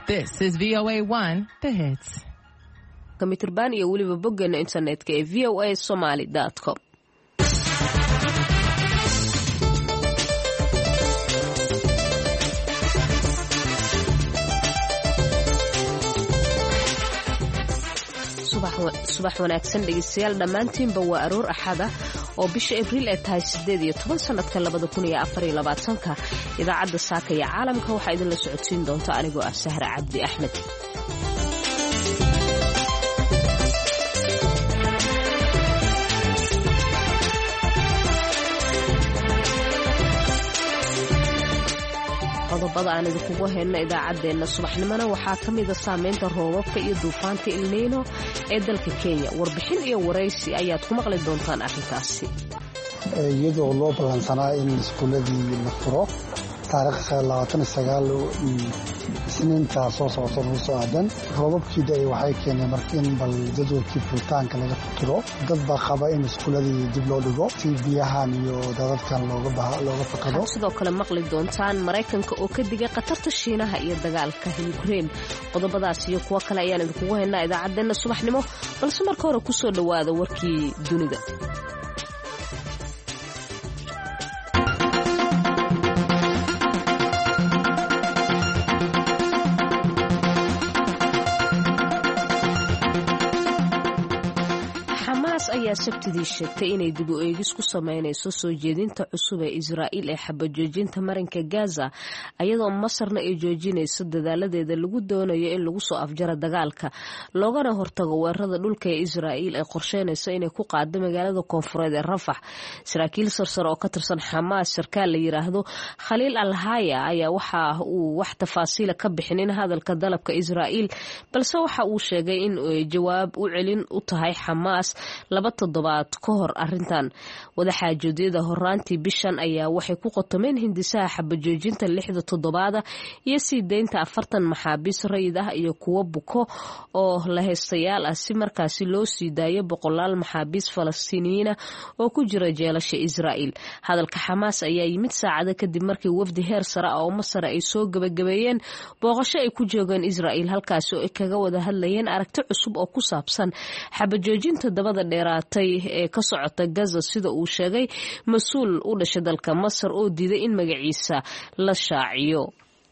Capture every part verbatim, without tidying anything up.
This is V O A one, The Hits. Kamitirban iyo waliba boggeena internetka ee v o a somali dot com. subax wanaagsan dhegeystayaal dhammaantiinba waa aroor axada oo bisha abriil ay tahay sideed iyo toban sanadka labada kun iyo afar iyo labaatanka idaacadda saaka iyo caalamka waxaa idinla socodsiin doonta anigoo ah Sahra Cabdi Axmed. qodobada aan idinkugu hayno idaacadeena subaxnimona waxaa ka mid ah saameynta roobabka iyo duufaanta El Niño ee dalka Kenya. Warbixin iyo waraysi ayaad ku maqli doontaan arrintaasi. iyadoo loo ballansanaa in iskuuladii la furo taariikhda labaatan iyo sagaal isniinta soo socota lagu soo aadan roobabkii day waxay keeneen markiin bal jadwalkii furitaanka laga fikiro dad baa qaba in iskuuladii dib loo dhigo si biyahan iyo dadadkan looga baha looga fakado. sidoo kale maqli doontaan Mareykanka oo ka digay qatarta Shiinaha iyo dagaalka Ukraine. qodobadaas iyo kuwa kale ayaan idinkugu haynaa idaacadeena subaxnimo balse marka hore ku soo dhawaada warkii dunida. ayaa sabtidii sheegtay inay dib u eegis ku sameynayso soo jeedinta cusub ee Israa'iil ee xabajoojinta marinka Gaza ayadoo Masarna ay joojinayso dadaaladeeda lagu doonayo in lagu soo afjaro dagaalka loogana hortago weerarada dhulka ee Israa'iil ay qorsheynayso inay ku qaado magaalada koonfureed ee Rafah. Saraakiil sarsare oo ka tirsan Xamaas sarkaal la yiraahdo Khaliil Al-Haya ayaa waxa uu wax tafaasiil ka bixinin hadalka dalabka Israa'iil balse waxa uu sheegay in jawaab u celin u tahay Xamaas laba toddobaad ka hor arrintan. wadaxaajoodiyada horaantii bishan ayaa waxay ku qotomeen hindisaha xabajoojinta lixda toddobaada iyo sii deynta afartan maxaabiis rayid ah iyo kuwo buko oo la haystayaal ah si markaasi loo sii daayo boqolaal maxaabiis Falastiiniyiin oo ku jira jeelasha Israa'iil. hadalka Xamaas ayaa yimid saacado kadib markii wafdi heer sare oo Masar ay soo gabagabeeyeen booqasho ay ku joogeen Israa'iil halkaas oo ay kaga wada hadlayeen aragti cusub oo ku saabsan xabajoojinta dabada dheeraatay ee ka socota Gaza sida uu sheegay mas'uul u dhashay dalka Masar oo diiday in magaciisa la shaaciyo.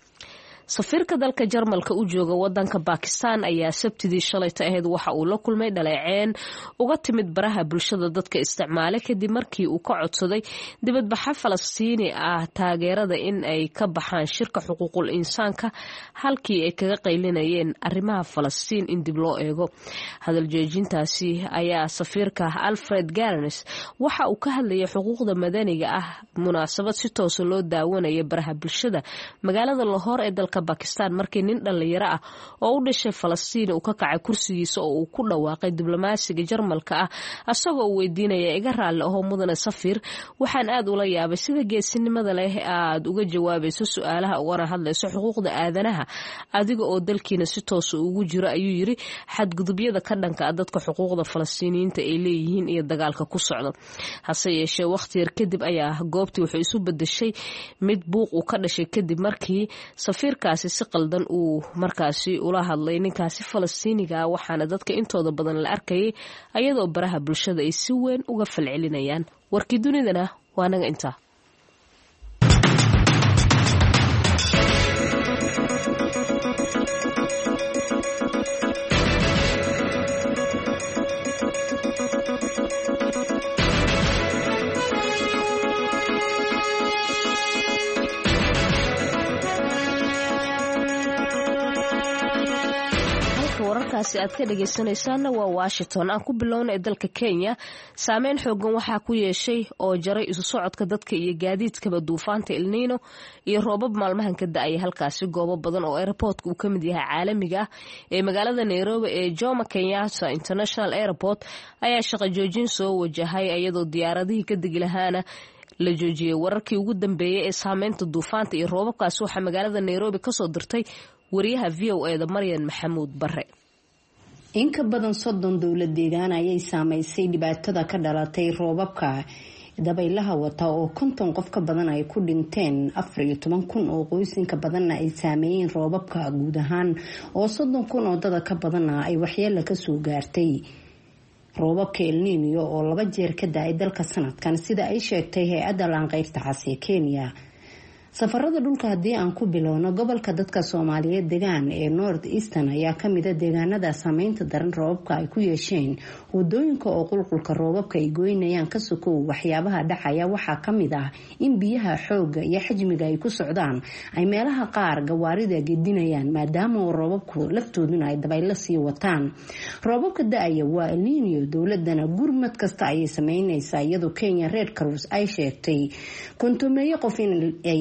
safiirka dalka Jarmalka u jooga wadanka Pakistan ayaa sabtidii shalay ahayd waxa uu la kulmay dhaleeceen uga timid baraha bulshada dadka isticmaala kadib markii uu ka codsaday dibadbaxa Falastiini ah taageerada in ay ka baxaan shirka xuquuqul insaanka halkii ay kaga qaylinayeen arrimaha Falastiin in dib loo eego. hadal joojintaasi ayaa safiirka Alfred Garnes waxa uu ka hadlayay xuquuqda madaniga ah munaasabad si toos loo daawanaya baraha bulshada magaalada Lahore ee dalka Pakistan markii nin dhalinyaro ah oo u dhashay Falastiin uu ka kacay kursigiisa oo uu ku dhawaaqay diblomaasiga Jarmalka ah asagoo weydiinaya iga raali ah mudane safiir waxaan aad ula yaabay sida geesinimada leh aad uga jawaabayso su'aalaha ugana hadlayso xuquuqda aadanaha adiga oo dalkiina si toos ugu jiro ayuu yiri xadgudubyada ka dhanka ah dadka xuquuqda Falastiiniyiinta ay leeyihiin iyo dagaalka ku socda. hase yeeshee waqti yar kadib ayaa goobtii wuxuu isu bedeshay mid buuq uu ka dhashay kadib markii safiirka si qaldan uu markaasi ula hadlay ninkaasi Falastiiniga waxaana dadka intooda badan la arkayay ayadoo baraha bulshada ay si weyn uga falcelinayaan. warkii dunidana waa naga inta. wararkaasi aad ka dhageysanaysaana waa Washington. aan ku bilownay dalka Kenya saameyn xoogan waxaa ku yeeshay oo jaray isu socodka dadka iyo gaadiidkaba duufaanta El Niño iyo roobab maalmahan ka da'ay halkaasi goobo badan oo airportka uu ka mid yahay caalamiga ah ee magaalada Nairobi ee Jomo Kenyatta International Airport ayaa shaqo joojin soo wajahay iyadoo diyaaradihii ka degi lahaana la joojiyay. wararkii ugu dambeeyay ee saameynta duufaanta iyo roobabkaasi waxaa magaalada Nairobi ka soo dirtay wariyaha V O A da Maryan Maxamuud Barre. in ka badan soddon dowlad deegaan ayay saameysay dhibaatada ka dhalatay roobabka dabaylaha wata oo konton qof ka badan ay ku dhinteen afar iyo toban kun oo qoysinka badanna ay saameeyeen roobabka guud ahaan oo soddon kun oo dada ka badanna ay waxyeelo kasoo gaartay. roobabka El Niño oo laba jeer ka da-ay dalka sanadkan sida ay sheegtay hay-adda laanqeyrta cas ee Kenya. safarada dhulka haddii aan ku bilowno gobolka dadka Soomaaliyeed degaan ee North Eastern ayaa kamid ah deegaanada saameynta daran roobabka ay ku yeesheen wadooyinka oo qulqulka roobabka ay goynayaan ka sokow waxyaabaha dhacaya waxaa kamid ah in biyaha xooga iyo xajmiga ay ku socdaan ay meelaha qaar gawaarida gedinayaan maadaama roobabku laftooduna ay dabaylo sii wataan. roobabka da-aya waa El Niño, dowladana gurmad kasta ayay sameynaysaa iyadoo Kenya Red Cross ay sheegtay kontomeeyo qof in ay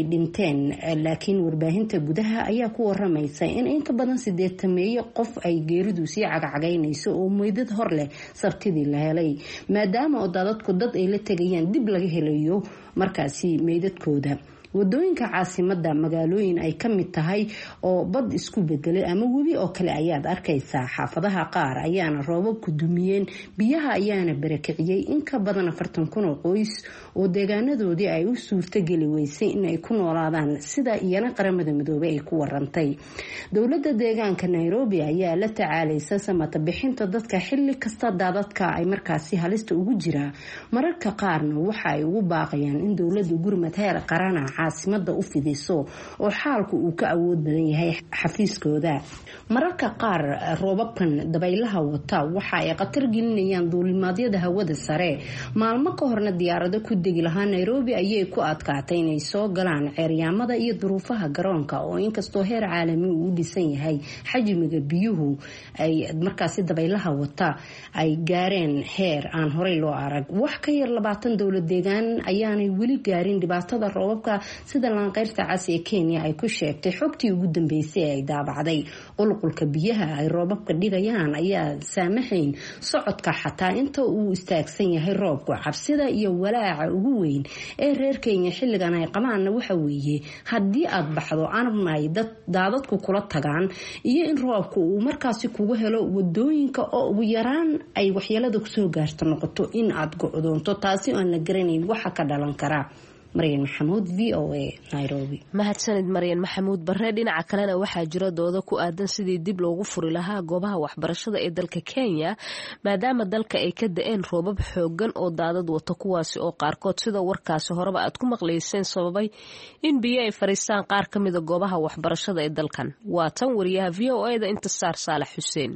laakiin warbaahinta gudaha ayaa ku waramaysa in in ka badan sideetameeyo qof ay geeridu sii cagacagaynayso oo meydad hor leh sabtidii la helay maadaama oo dadku dad ay la tegayaan dib laga helayo markaasi meydadkooda. wadooyinka caasimada magaalooyin ay ka mid tahay oo bad isku bedelay ama webi oo kale ayaad arkaysaa. xaafadaha qaar ayaana roobabku dumiyeen, biyaha ayaana barakiciyay in ka badan afartan kun oo qoys oo deegaanadoodii ay u suurtageli weysay inay ku noolaadaan sida iyana qaramada midoobay ay ku warantay. dowladda deegaanka Nairobi ayaa la tacaalaysa samata bixinta dadka xilli kasta daadadka ay markaasi halista ugu jiraa. mararka qaarna waxa ay ugu baaqayaan in dowladda gurmad heer qaran ah caasimada u fidiso oo xaalku uu ka awood badan yahay xafiiskooda. mararka qaar roobabkan dabaylaha wata waxa ay khatar gelinayaan duulimaadyada hawada sare. maalmo ka horna diyaarado ku degi lahaa Nairobi ayay ku adkaatay inay soo galaan ceeryaamada iyo duruufaha garoonka oo inkastoo heer caalami uu dhisan yahay xajmiga biyuhu ay markaasi dabaylaha wata ay gaareen heer aan horey loo arag. wax ka yar labaatan dowlad deegaan ayaanay weli gaarin dhibaatada roobabka sida laanqeyrta cas ee Kenya ay ku sheegtay xogtii ugu dambeysay ay daabacday. qulqulka biyaha ay roobabka dhigayaan ayaa saamaxayn socodka xataa inta uu istaagsan yahay roobku. cabsida iyo walaaca ugu weyn ee reer Kenya xilligan ay qabaan waxa weeye haddii aad baxdo aanay dad daadadku kula tagaan iyo in roobku uu markaasi kugu helo wadooyinka oo ugu yaraan ay waxyeelada ku soo gaarto noqoto in aad go'doonto, taasi oo aan la garanayn waxa ka dhalan kara. Maryan Maxamuud, V O A, Nairobi. mahadsanid Maryan Maxamuud. barre dhinaca kalena waxaa jira doodo ku aadan sidii dib loogu furi lahaa goobaha waxbarashada ee dalka Kenya maadaama dalka ay ka da'een roobab xoogan oo daadad wata kuwaasi oo qaarkood sida warkaasi horeba aad ku maqlayseen sababay in biyo ay fariistaan qaar ka mid ah goobaha waxbarashada ee dalkan. waa tan wariyaha V O A da Intisaar Saalax Xuseen.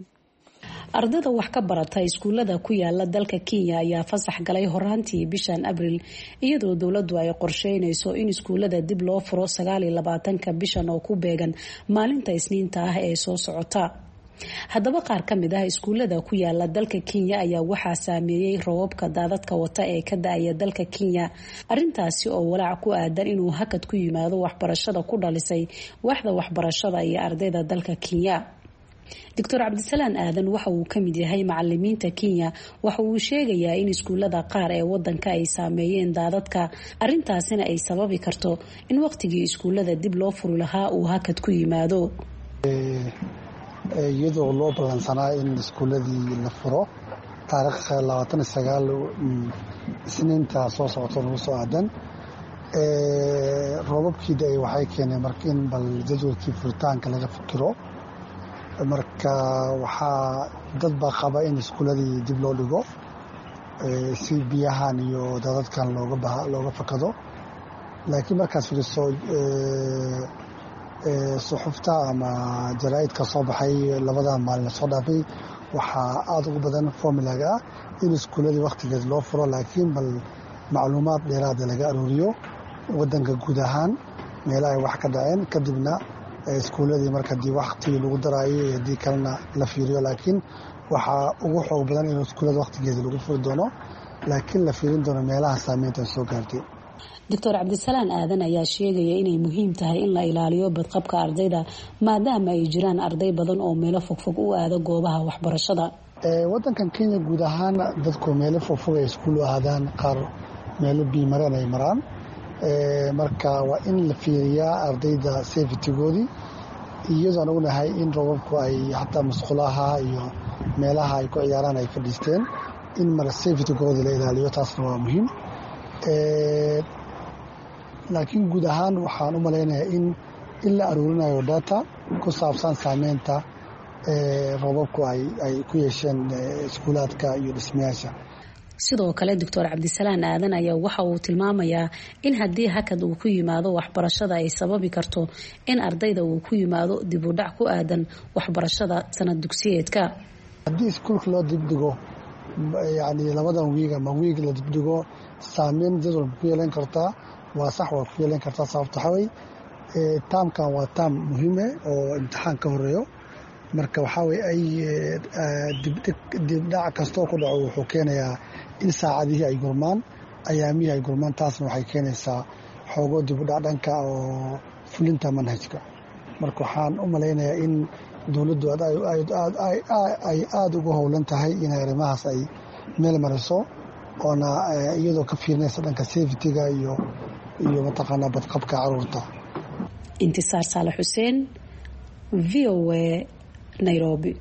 ardayda wax ka barata iskuulada ku yaala dalka Kenya ayaa fasax galay horaantii bishan Abriil iyadoo dowladdu ay qorsheynayso in iskuulada dib loo furo sagaal iyo labaatanka bishan oo ku beegan maalinta Isniinta ah ee soo socota. haddaba qaar ka mid ah iskuulada ku yaala dalka Kenya ayaa waxaa saameeyay roobabka daadadka wata ee ka da'aya dalka Kenya. arintaasi oo walaac ku aadan inuu hakad ku yimaado waxbarashada ku dhalisay waaxda waxbarashada iyo ardayda dalka Kenya. Doctor Cabdisalaan Aadan waxa uu kamid yahay macallimiinta Kenya waxa uu sheegayaa in iskuulada qaar ee wadanka ay saameeyeen daadadka arintaasina ay sababi karto in waqtigii iskuulada dib loo furi lahaa uu hakad ku yimaado. iyadoo loo balansanaa in iskuuladii la furo taariikh labaatan iyo sagaal Isniinta soo socota lagu soo aadan roobabkii day waxay keeneen marka in bal jadwalkii furitaanka laga fikiro. marka waxaa dad baa qaba in iskuuladii dib loo dhigo si biyahan iyo dadadkan looga looga fakado. laakiin markaas fiiriso suxufta ama jaraa'idka soo baxay labada maalin soo dhaafay waxaa aad ugu badan formulaga ah in iskuuladii waqtigeed loo furo laakiin bal macluumaad dheeraad laga arooriyo wadanka guud ahaan meelaha ay wax ka dhaceen kadibna iskuuladii marka dii waqti lagu daraayo hadii kalena la fiiriyo. laakiin waxaa ugu xoog badan in iskuulada waqtigeeda lagu furi doono laakiin la fiirin doono meelaha saameynta soo gaartay. Doctor Cabdisalaan Aadan ayaa sheegaya inay muhiim tahay in la ilaaliyo badqabka ardayda maadaama ay jiraan arday badan oo meelo fogfog u aada goobaha waxbarashada. wadankan Kenya guud ahaan dadku meelo fogfog ay iskuul u aadaan, qaar meelo biimareen ay maraan. marka waa in la fiiriyaa ardayda safety-goodii iyadoo aan ognahay in roobabku ay xataa musqulaha iyo meelaha ay ku ciyaaraan ay fadhiisteen in mar safety-goodii la ilaaliyo, taasna waa muhiim. laakiin guud ahaan waxaan u malaynayaa in in la aruurinayo data ku saabsan saameynta roobabku ay ku yeesheen iskuulaadka iyo dhismayaasha. sidoo kale doctor cabdisalaan aadan ayaa waxa uu tilmaamayaa in haddii hakad uu ku yimaado waxbarashada ay sababi karto in ardayda uu ku yimaado dib u dhac ku aadan waxbarashada sanad dugsiyeedka. haddii iskuulka loo dibdhigo yani labadan wiig ama wiig la dibdhigo saameyn jadwalka ku yeelan kartaa. waa sax waa ku yeelan kartaa sababta xaway taamkan waa taam muhiime oo imtixaan ka horeeyo marka waxaa way ay dibdhac kastoo ku dhaco wuxuu keenayaa in saacadihii ay gurmaan ayaamihii ay gurmaan taasna waxay keenaysaa xoogo dibudhac dhanka oo fulinta manhajka. marka waxaan u malaynayaa in dowladdu ay aada ugu howlan tahay inay arrimahaas ay meel mariso oona iyadoo ka fiirinaysa dhanka safetyga iyo iyo mataqaanaa badqabka caruurta. intisaar saalax xuseen v o a Nairobi.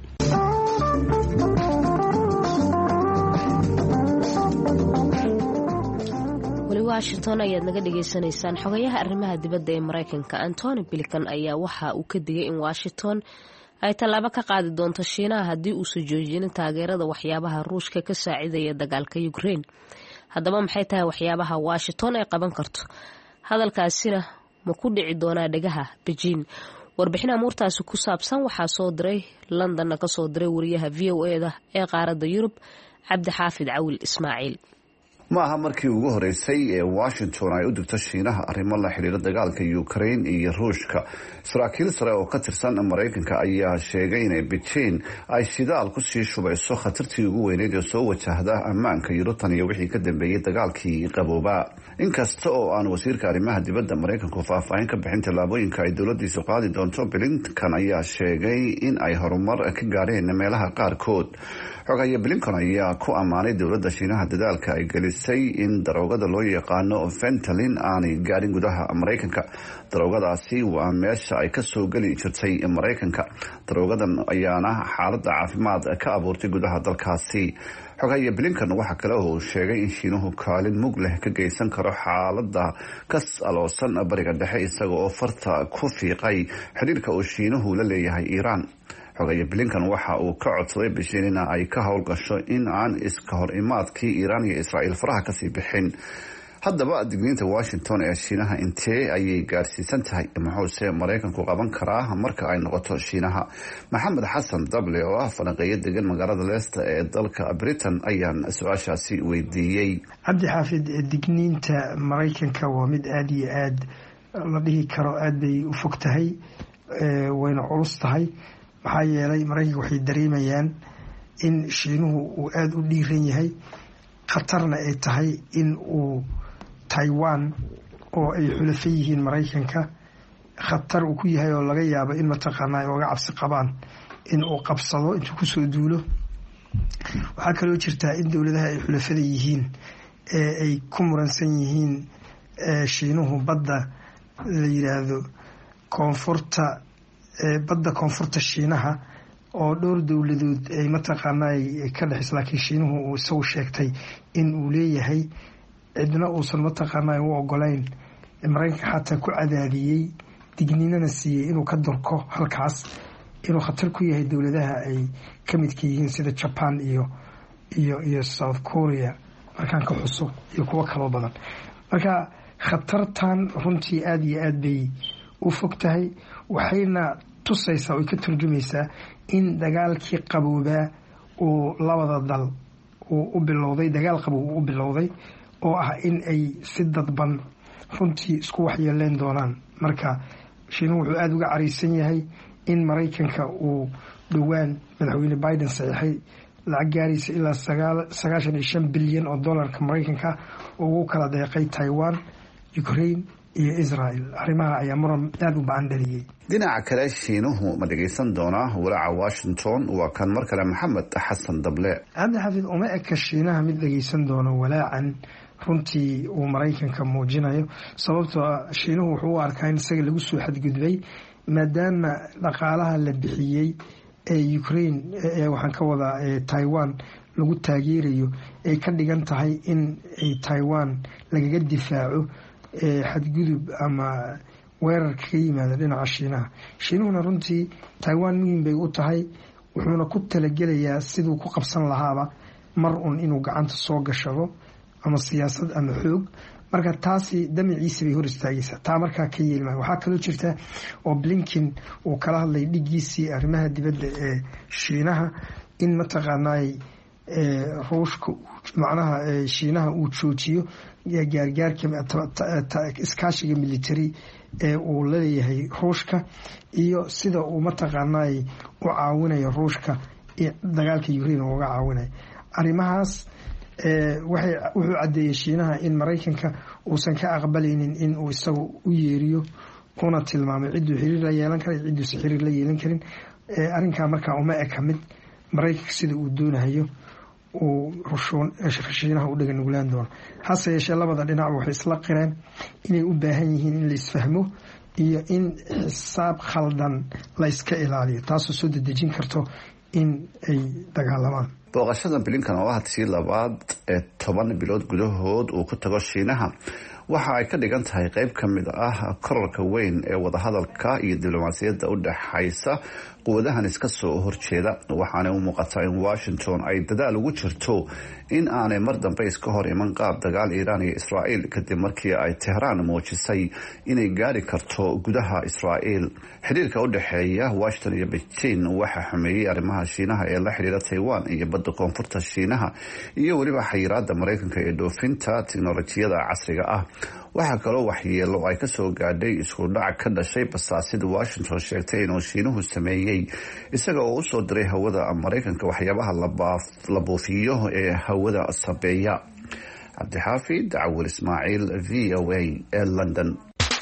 weli Washington ayaad naga dhageysanaysaan. xogayaha arrimaha dibadda ee Mareykanka Antony Blinken ayaa waxa uu ka digay in Washington ay tallaabo ka qaadi doonto Shiinaha haddii uu soo joojin taageerada waxyaabaha Ruushka ka saacidaya dagaalka Ukraine. haddaba maxay tahay waxyaabaha Washington ay qaban karto? hadalkaasina ma ku dhici doonaa dhagaha Beijing? warbixin amuurtaasi ku saabsan waxaa soo diray Londonna ka soo diray wariyaha V O A da ee qaaradda Yurub Cabdi Xaafid Cawil Ismaaciil. ma aha markii ugu horeysay ee Washington ay u digto Shiinaha arrimo la xiriira dagaalka Ukraine iyo Ruushka. saraakiil sare oo ka tirsan Mareykanka ayaa sheegay in Beijing ay shidaal ku sii shubayso khatartii ugu weyneed ee soo wajahda ammaanka Yurub iyo wixii ka dambeeyay dagaalkii qabooba. inkasta oo aan wasiirka arrimaha dibadda Mareykanku faahfaahin ka bixin tallaabooyinka ay dowladdiisu qaadi doonto, Blinken ayaa sheegay in ay horumar ka gaareen meelaha qaarkood. xogaye Blinken ayaa ku ammaanay dowladda Shiinaha dadaalka ay gelisay in daroogada loo yaqaano fentanyl aanay gaarin gudaha Mareykanka. daroogadaasi waa meesha ay ka soo geli jirtay Mareykanka. daroogadan ayaana xaaladda caafimaad ka abuurtay gudaha dalkaasi. xogaye Blinken waxa kale oo uu sheegay in Shiinuhu kaalin mug leh ka geysan karo xaaladda kas aloosan bariga dhexe, isaga oo farta ku fiiqay xiriirka uu Shiinuhu la leeyahay Iiraan. xogaye Blinken waxa uu ka codsaday Beijing in ay ka howlgasho in aan iska hor imaadkii Iiraan iyo Israa'iil faraha kasii bixin. haddaba digniinta Washington ee Shiinaha intee ayay gaarsiisan tahay? muxuuse Mareykanku qaban karaa marka ay noqoto Shiinaha? maxamed xasan dable oo ah falanqeeyo degan magaalada Leicester ee dalka Britain ayaan su-aashaasi weydiiyey. cabdi xaafid, digniinta Mareykanka waa mid aada iyo aad la dhihi karo aad bay u fog tahay, wayna culus tahay. maxaa yeelay Mareykanka waxay dareemayaan in Shiinuhu uu aada u dhiiran yahay, khatarna ay tahay in uu Taiwan oo ay xulafo yihiin Mareykanka khatar uu ku yahay oo laga yaabo in mataqaanaa ay uga cabsi qabaan in uu qabsado intuu kusoo duulo. waxaa kaloo jirtaa in dowladaha ay xulafada yihiin ee ay ku muransan yihiin Shiinuhu badda la yiraahdo koonfurta badda koonfurta Shiinaha oo dhowr dowladood ay mataqaanaa ay ka dhexis, laakiin Shiinuhu uu isagu sheegtay in uu leeyahay, cidna uusan mataqaanaa u ogolayn. Mareykanka xataa ku cadaadiyey, digniinana siiyey inuu ka durko halkaas, inuu khatar ku yahay dowladaha ay ka midka yihiin sida Japan iyo iyo iyo South Korea markaan ka xuso iyo kuwo kaloo badan. marka khatartan runtii aada iyo aad bay u fog tahay, waxayna tusaysaa oo ka turjumaysaa in dagaalkii qaboobaa uu labada dal uu u bilowday, dagaal qabow uu u bilowday oo ah in ay si dadban runtii isku waxyeeleen doonaan. marka Shiinuhu wuxuu aada uga caraysan yahay in Mareykanka uu dhowaan madaxweyne Biden saxiixay lacag gaaraysa ilaa sagaashan iyo shan bilyan oo dollarka Mareykanka ugu kala deeqay Taiwan, Ukraine iyo Israel. arrimaha ayaa muran aada u ba'an dhaliyey. dhinaca kale, Shiinuhu ma dhageysan doonaa walaaca Washington? waa kan mar kale maxamed xasan dable. cabdi xaafid, uma eka Shiinaha mid dhageysan doono walaacan runtii uu Mareykanka muujinayo, sababtoo ah Shiinuhu wuxuu u arkaa in isaga lagu soo xadgudbay maadaama dhaqaalaha la bixiyey ee ukraine waxaan ka wadaa taiwan lagu taageerayo ay ka dhigan tahay in ay taiwan lagaga difaaco xadgudub ama weerarka ka yimaada dhinaca shiinaha. shiinuhuna runtii taiwan muhiim bay u tahay, wuxuuna ku talagelayaa siduu ku qabsan lahaaba mar un inuu gacanta soo gashado ama siyaasad ama xoog. marka taasi damaciisa bay hor istaagaysaa, taa markaa ka yeelma. waxaa kaloo jirta oo blinken uu kala hadlay dhigiisii arrimaha dibadda ee shiinaha in mataqaanaay ruushka macnaha shiinaha uu joojiyo gaargaarka iskaashiga military ee uu leeyahay ruushka iyo sida uu mataqaanaay u caawinayo ruushka dagaalka Ukraine uga caawinayo. arrimahaas wuxuu cadeeyay shiinaha in Mareykanka uusan ka aqbalaynin in uu isagu u yeeriyo kuna tilmaamay ciduu xiriir la yeelan karo ciduu xiriir la yeelan karin. arrinka markaa uma eka mid Mareykanka sida uu doonayo uu rushoon shiinaha u dhagan nugulaan doono. hase yeeshee labada dhinac waxay isla qireen inay u baahan yihiin in la isfahmo iyo in xisaab khaldan la iska ilaaliyo, taasoo soo dedejin karto in ay dagaalamaan. booqashada Blinken oo ah tii labaad ee toban bilood gudahood uu ku tago shiinaha waxa ay ka dhigan tahay qayb ka mid ah kororka weyn ee wadahadalka iyo diblomaasiyadda u dhaxaysa quwadahan iska soo horjeeda. waxaana u muuqataa in Washington ay dadaal ugu jirto in aanay mar dambe iska hor iman qaab dagaal Iiraan iyo Israa'iil kadib markii ay Tehran muujisay inay gaari karto gudaha Israa'iil. xiriirka u dhaxeeya Washington iyo Beijing waxa xumeeyay arrimaha shiinaha ee la xiriira Taiwan iyo badda koonfurta shiinaha iyo waliba xayiraadda Mareykanka ee dhoofinta tiknoolajiyada casriga ah. waxaa kaloo waxyeelo ay kasoo gaadhay isku dhac ka dhashay basaasida Washington sheegtay inuu shiinuhu sameeyey isaga oo usoo diray hawada Mareykanka waxyaabaha la buufiyo ee hawada sabeeya. cabdixaafid Cawil Ismaaciil, V O A ee London.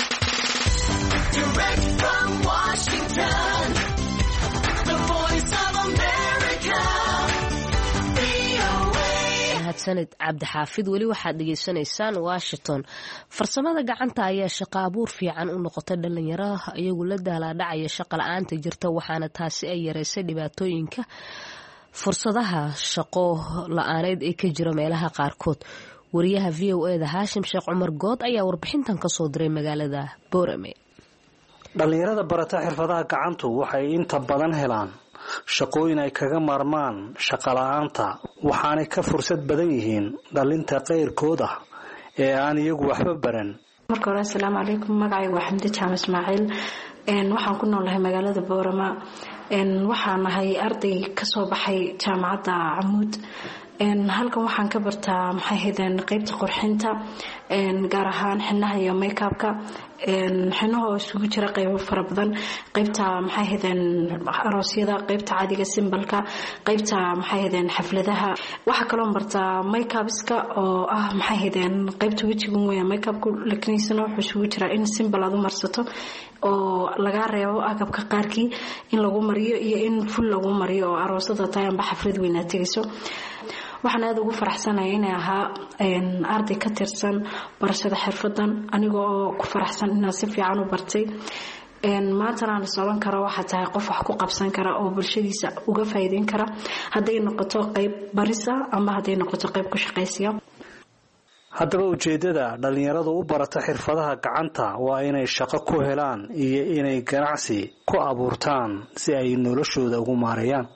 sanad cabdixaafid weli waxaad dhegaysanaysaan Washington. farsamada gacanta ayaa shaqo abuur fiican u noqotay dhalinyarada iyagu la daalaadhacaya shaqo la'aanta jirta, waxaana taasi ay yareysay dhibaatooyinka fursadaha shaqo la'aaneed ee ka jira meelaha qaarkood. wariyaha V O A da Haashim Sheekh Cumar Good ayaa warbixintan ka soo diray magaalada Boorame. dhalinyarada barata xirfadaha gacantu waxay inta badan helaan shaqooyin ay kaga maarmaan shaqo la'aanta, waxaanay ka fursad badan yihiin dhalinta qeyrkooda ee aan iyagu waxba baran. marka hore assalaamu calaykum, magacaygu waa Xamdi Jaamac Ismaaciil, waxaan ku noolahay magaalada Boorama. waxaan ahay arday kasoo baxay jaamacadda Camuud. halkan waxaan ka bartaa maxay ahaydeen qaybta qurxinta, gaar ahaan xinaha iyo make-upka. xinaha oo isugu jira qaybo fara badan, qaybta maxay ahaydeen aroosyada, qaybta caadiga simbalka, qaybta maxay ahaydeen xafladaha. waxaa kaloo bartaa make-upska oo ah maxay ahaydeen qaybta wejiga weyn make-upku, laakiin isna wuxuu isugu jira in simbal aad u marsato oo laga reebo agabka qaarkii in lagu mariyo iyo in ful lagu mariyo oo aroosada tahay amba xaflad weyn aad tegayso. waxaan aad ugu faraxsanahay inay ahaa arday ka tirsan barashada xirfadan, aniga oo ku faraxsan inaan si fiican u bartay. maantana aan sooban karo waxaa tahay qof wax ku qabsan kara oo bulshadiisa uga faa'iideyn kara, hadday noqoto qayb barisa ama hadday noqoto qayb ku shaqaysiya. haddaba ujeedada dhalinyaradu u barata xirfadaha gacanta waa inay shaqo ku helaan iyo inay ganacsi ku abuurtaan si ay noloshooda ugu maareeyaan.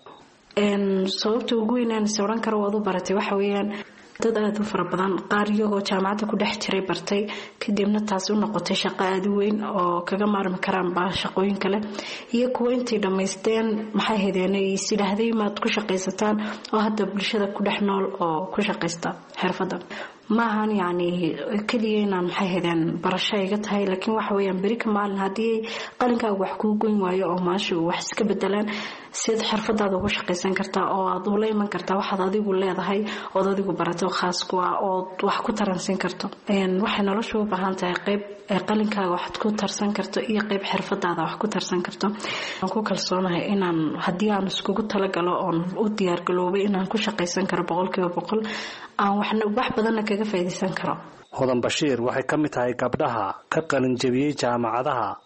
sababta ugu weyn aan sawran karo waad u baratay waxa weeyaan dad aad u fara badan, qaar iyagoo jaamacadda ku dhex jiray bartay kadibna taasi u noqotay shaqo aad u weyn oo kaga maarmi karaan ba shaqooyin kale, iyo kuwa intay dhammaysteen maxay ahaydeen ay sidaahdey maad ku shaqaysataan oo hadda bulshada ku dhex nool oo ku shaqaysta xirfadda. maahan yacni keliya inaan maxay ahaydeen barasho iga tahay, laakiin waxa weeyaan beri ka maalin haddii qalinkaaga wax kuu goyn waayo oo maasha wax iska bedelaan, sid xirfadaada ugu shaqaysan kartaa oo aad ula iman kartaa waxaad adigu leedahay ood adigu barato khaas ku ah ood wax ku taransin karto. waxay noloshu u baahan tahay qayb qalinkaaga wax ku tarsan karto iyo qayb xirfadaada wax ku tarsan karto. waan ku kalsoonahay inaan haddii aan iskugu talagalo oon u diyaargaloobay inaan ku shaqaysan karo boqolkiiba boqol, aan waxna wax badanna kaga faa'iidaysan karo. hodan bashiir waxay ka mid tahay gabdhaha ka qalin jabiyey jaamacadaha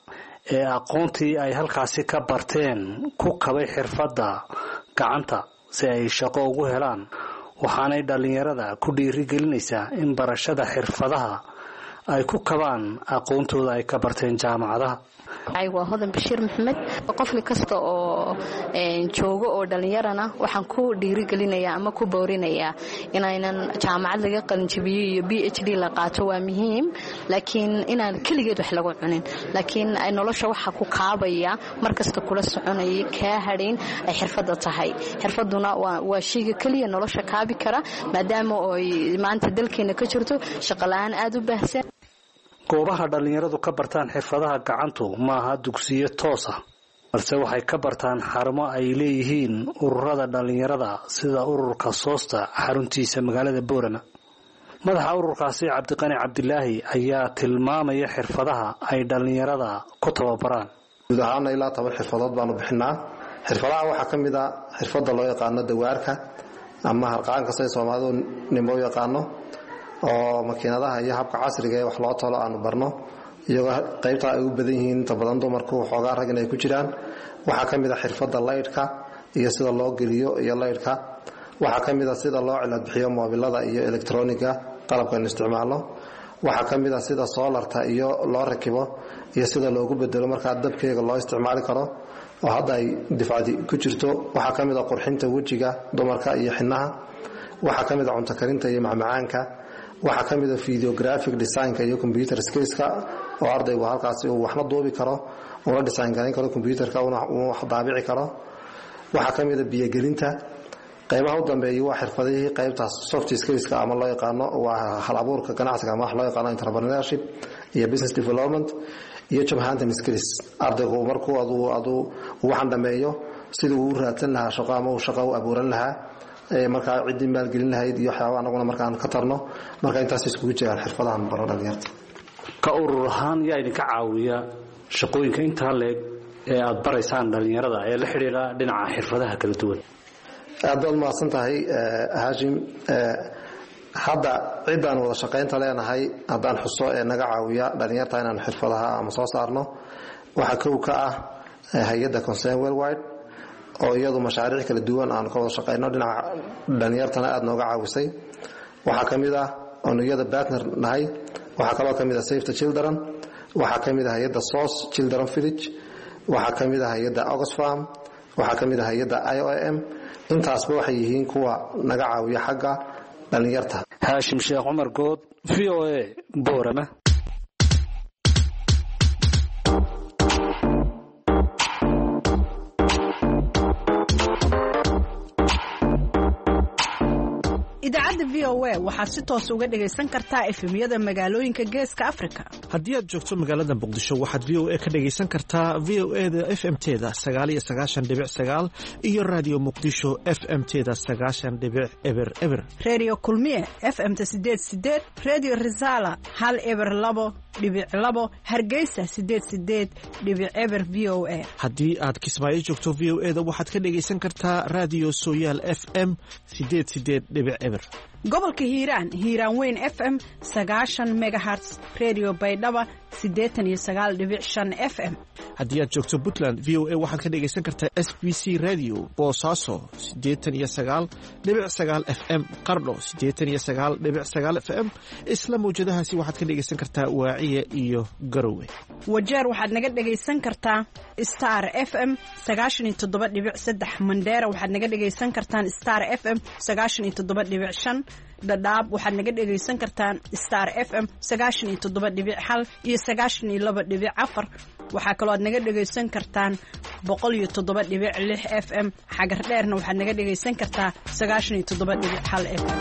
ee aqoontii ay halkaasi ka barteen ku kabay xirfadda gacanta si ay shaqo ugu helaan waxaanay dhalinyarada ku dhiirigelinaysaa in barashada xirfadaha ay ku kabaan aqoontooda ay ka barteen jaamacadaha ay waa hodan bashiir maxamed qofki kasta oo joogo oo dhalinyarana waxaan ku dhiirigelinayaa ama ku boorinayaa inaynan jaamacad laga qalin jabiyo iyo B H D la qaato waa muhiim laakiin inaan kaligeed wax lagu cunin laakiin ay nolosha waxa ku kaabaya markasta kula soconayay ka hadhin ay xirfadda tahay xirfaduna waa waa shayga kaliya nolosha kaabi kara maadaama ay maanta dalkeena ka jirto shaqo la'aan aad u baahsan goobaha dhalinyaradu ka bartaan xirfadaha gacantu maaha dugsiyo toos ah balse waxay ka bartaan xarumo ay leeyihiin ururada dhalinyarada sida ururka Soosta xaruntiisa magaalada Boorama madaxa ururkaasi Cabdiqani Cabdilaahi ayaa tilmaamaya xirfadaha ay dhalinyarada ku tababaraan guud ahaan ilaa toban xirfadood baanu bixinaa xirfadaha waxaa ka mid ah xirfadda loo yaqaan dawaarka ama harqaanka say Soomaalidu nimo yaqaano oo makiinadaha iyo habka casriga ee wax loo tolo aan barno iyagoo qaybta ay u badan yihiin inta badan dumarku xoogaa rag inay ku jiraan waxaa ka mid ah xirfadda laydhka iyo sida loo geliyo iyo laydhka waxaa ka mid ah sida loo cilad bixiyo moobilada iyo elektroniga qalabkan isticmaalo waxaa ka mid ah sida soolarta iyo loo rakibo iyo sida loogu bedelo markaa dabkeega loo isticmaali karo oo hadda ay difacdi ku jirto waxaa ka mid ah qurxinta wejiga dumarka iyo xinaha waxaa ka mid ah cunto karinta iyo macmacaanka waxaa ka mid ah videographic design-ka iyo computer skills-ka oo ardaygu halkaasi uu waxna duubi karo una design garan karo computerka una wax daabici karo waxaa ka mid ah biyagelinta qaybaha u dambeeyay waa xirfadihii qaybtaas soft skills-ka ama loo yaqaano waa hal abuurka ganacsiga ama wax loo yaqaano entrepreneurship iyo business development iyo job hunting skills ardaygu markuu adu adu waxan dhameeyo sidii uu raadsan lahaa shaqo ama uu shaqo u abuuran lahaa ee marka cidii maal gelin lahayd iyo waxyaabo anaguna markaan ka tarno marka intaas isku jiraan xirfadahan baro dhalinyarta ka urur ahaan yaa idinka caawiya shaqooyinka inta leeg ee aad baraysaan dhalinyarada ee la xiriira dhinaca xirfadaha kala duwan aad baad mahadsan tahay Haashim hadda cidaan wada shaqaynta leenahay haddaan xuso ee naga caawiya dhalinyarta inaan xirfadaha ama soo saarno waxa kow ka ah hay'adda Concern Worldwide oo iyadu mashaariic kala duwan aan ka wada shaqeyno dhinaca dhalinyartana aad nooga caawisay waxa kamid ah onuyada partner nahay waxa kale oo kamid ah Save the Children waxa kamid ah hay'adda Source Children Village waxa kamid ah hay'adda Oxfam waxa kamid ah hay'adda I O M intaasba waxay yihiin kuwa naga caawiya xagga dhalinyarta Haashim Sheekh Umar Good V O A Boorama idaacadda V O A waxaad si toos uga dhagaysan kartaa efemyada magaalooyinka geeska Afrika haddii aad joogto magaalada Muqdisho waxaad V O A ka dhagaysan kartaa V O A da F M teeda sagaal iyo sagaashan dhibic sagaal iyo Radio Muqdisho F M teeda sagaashan dhibic eber eber Radio Kulmiye F M ta sideed sideed Radio Risala hal eber labo dhibic labo Hargeysa sideed sideed dhibic eber V O A haddii aad Kismaayo joogto V O A da waxaad ka dhagaysan kartaa Radio Sooyaal F M sideed sideed dhibic eber gobolka Hiiraan Hiiraan Weyn F M sagaashan megahertz Radio Baydhaba siddeetan iyo sagaal dhibic shan F M haddii aad joogto Puntland V O A waxaad ka dhagaysan kartaa S B C Radio Boosaaso siddeetan iyo sagaal dhibic sagaal F M Qardho siddeetan iyo sagaal dhibic sagaal F M isla mawjadahaasi waxaad ka dhagaysan kartaa Waaciye iyo Garowe Wajeer waxaad naga dhagaysan kartaa Star F M sagaashan iyo toddoba dhibic saddex Mandheera waxaad naga dhagaysan kartaan Star F M sagaashan iyo toddoba dhibic shan Dadaab waxaad naga dhagaysan kartaan Star F M sagaashan iyo toddoba dhibic hal iyo sagaashan iyo laba dhibic afar waxa kale oo aad naga dhagaysan kartaan boqol iyo toddoba dhibic lix F M xagar dheerna waxaad naga dhagaysan kartaa sagaashan iyo toddoba dhibic hal F M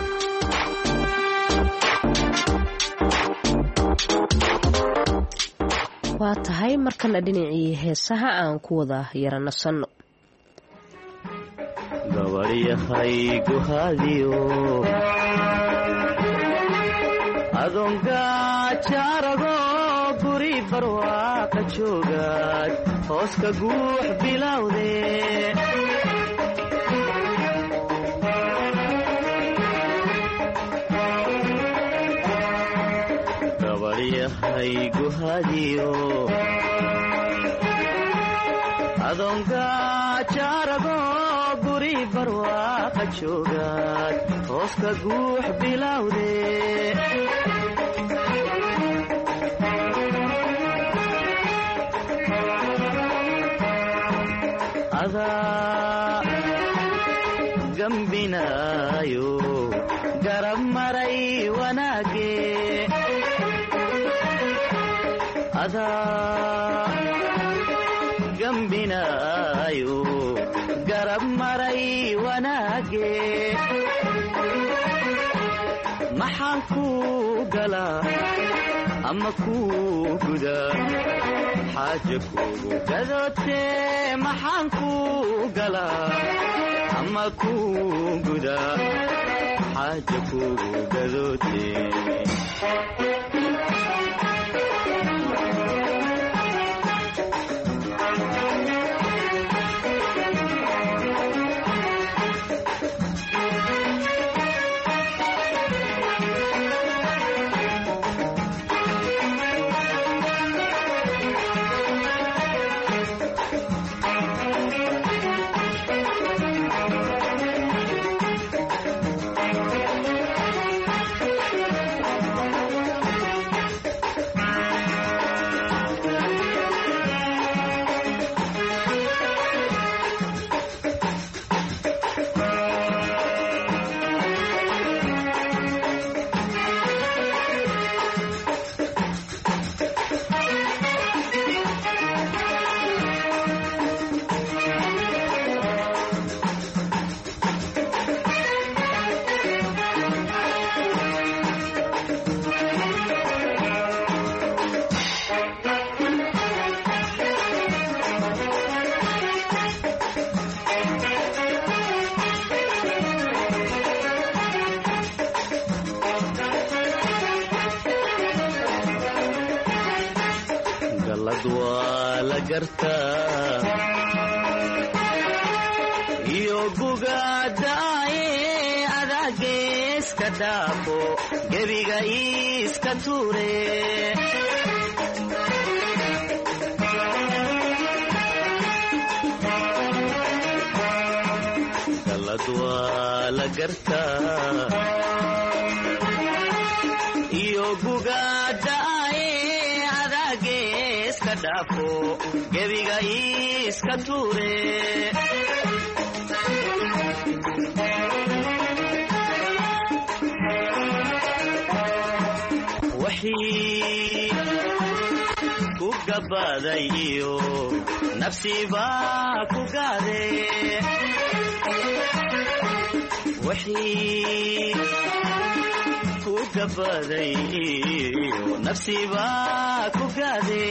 waa tahay markana dhinacii heesaha aan ku wada yaranasano gabariyahaygu hadiyo adonga jaarago guri barwaaqa joogaad hooska guux bilowde gabariyahaygu hadiyo adonga jarago guri barwaaqa joogaad hooska guux bilowde adaa gambinaayo garab maray wanaage adaa gambinaayo garab maray wanaage maxaan ku galaa ama ku gudaa xaaja kugu gadootee maxaan ku galaa ama ku gudaa xaaja kugu gadootee iyo bugaadaaye adaageeska dhaafo gebiga iiska tuure galad waa la gartaa iyo bugaadaaye adaageeska dhaafo gebiga iiska tuure wixii ku gabaday iyo nafsibaa ku gaade wixii ku gabaday iyo nafsibaa ku gaade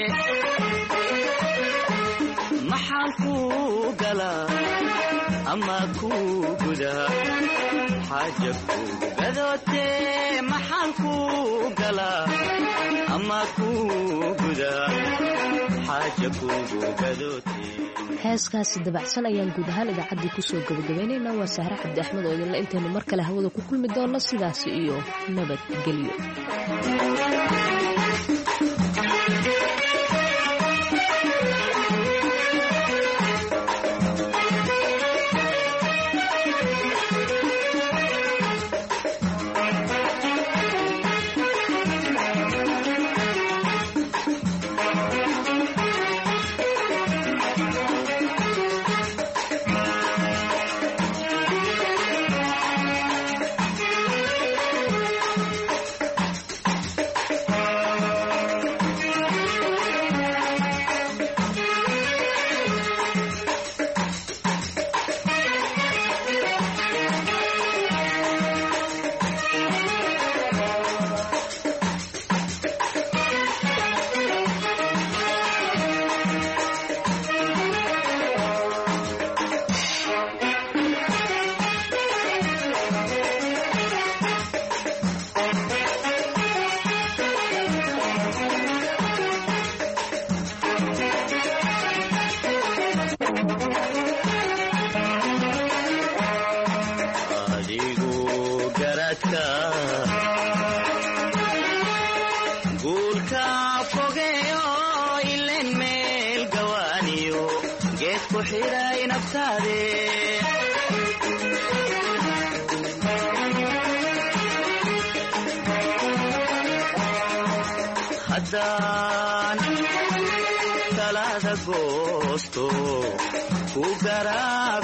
maxaan ku galaa ama ku gudaa xaaja kugu gadootee maxaan ku galaa ama ku gudaa xaaja kugu gadootee heeskaasi dabacsan ayaan guud ahaan idaacaddii kusoo gabagabaynaynaa waa sahre cabdi axmed oo idinla intaynu mar kale hawada ku kulmi doonno sidaasi iyo nabadgelyo saare haddaan talaada goosto ku garaa